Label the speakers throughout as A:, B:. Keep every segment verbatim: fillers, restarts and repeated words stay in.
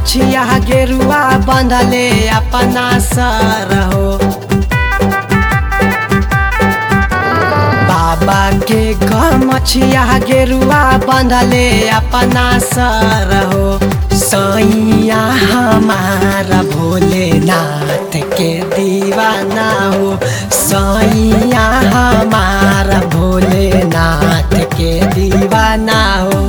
A: मछिया गेरुआ बंधले अपना सर हो। बाबा के मछिया गेरुआ बंधले अपना सर हो। सैया हमारा भोलेनाथ के दीवाना हो। सैया हमारा भोलेनाथ के दीवाना हो।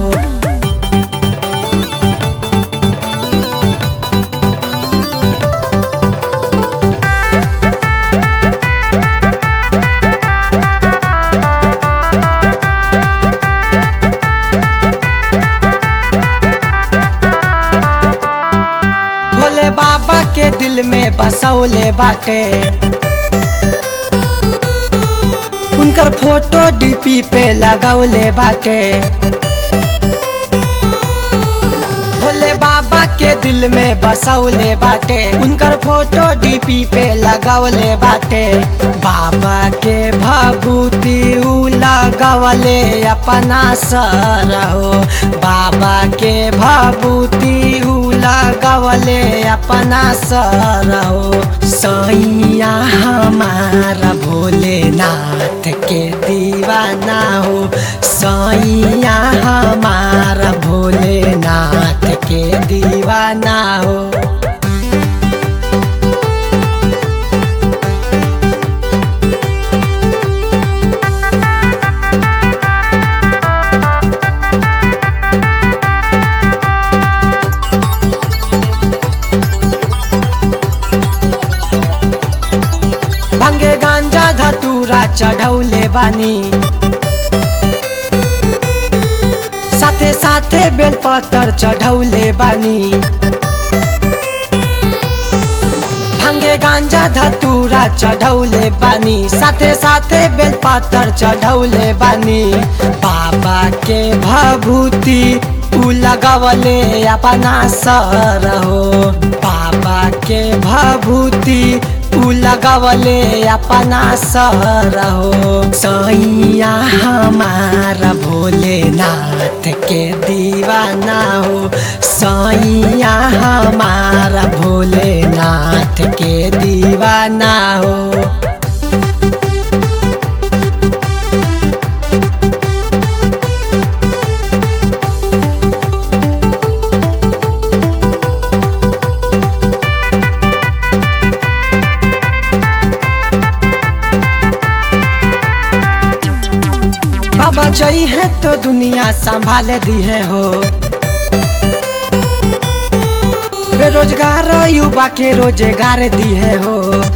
A: भोले बाबा के दिल में बसौले बाटे उनकर फोटो डीपी पे लगौले बाटे। भोले बाबा के दिल में बसौले बाटे उनकर फोटो डीपी पे लगौले बाटे। बाबा के भभूति उ लगवले अपना सर हो। बाबा के भभूति उ लगवले अपना सर हो। सैया हमारा भोलेनाथ के दीवाना हो। सैया हमारा भोलेनाथ के दीवाना हो। भांगे गांजा धतूरा चढ़ौले बानी साथे साथे बेलपत्र चढ़ौले बानी। भांगे गांजा धतूरा चढ़ौले बानी साथे साथे बेलपत्र चढ़ौले बानी। बाबा के भभूति उ लगवले अपना सर हो। बाबा के भभूति उ लगवले अपना सर हो। सैया हमारा भोलेनाथ के दीवाना हो। सैया हमारा भोलेनाथ के दीवाना हो। बाबा जई है तो दुनिया संभाल दी है हो। बेरोजगार युवा के रोजगार दी है हो।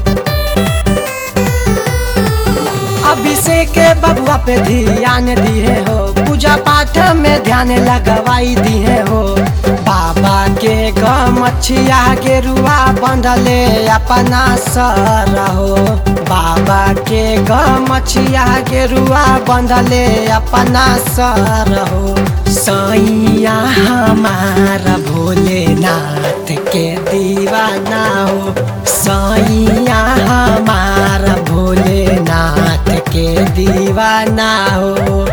A: अभिषेक के बबुआ पे ध्यान दी है हो। पूजा पाठ में ध्यान लगवाई दी है हो। बाबा के मछिया गेरुआ बंधले अपना सर हो। बाबा के मछिया गेरुआ बंधले अपना सर हो। सैया हमारा भोलेनाथ के दीवाना हो। सैया हमारा भोलेनाथ के दीवाना हो।